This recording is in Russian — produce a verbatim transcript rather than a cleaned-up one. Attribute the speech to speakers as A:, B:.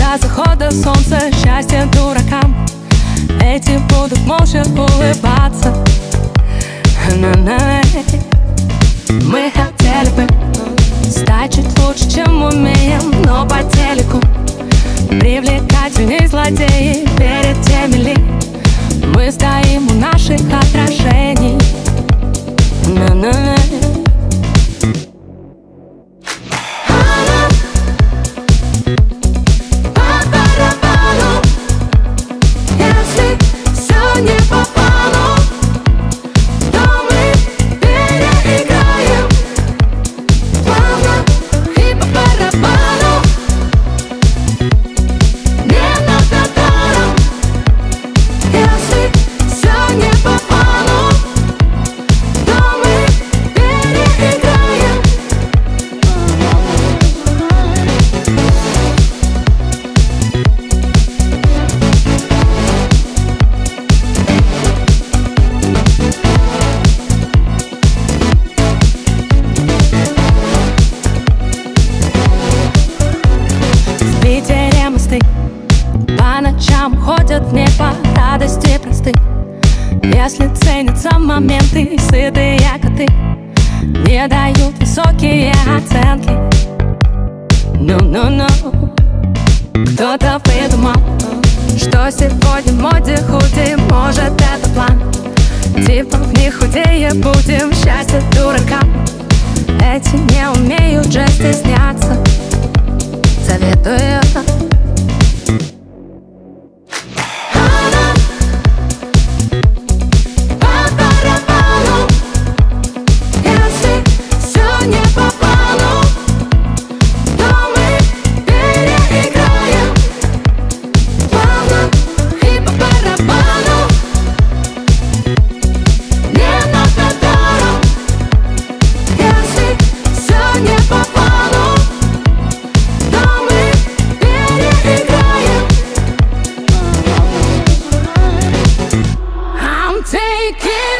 A: до захода солнца счастье дуракам. Эти будут молча улыбаться. Мы хотели бы стать чуть лучше, чем умеем, но по телеку привлекательней злодеи перед теми ли мы стоим у наших отражений. По ночам ходят не по радости просты. Если ценятся моменты, сытые коты не дают высокие оценки. Ну-ну-ну. Кто-то придумал, что сегодня в моде худи. Может, это план, типа в них худее будем. Счастье дуракам. Эти не умеют же стесняться. Советую.
B: Take it.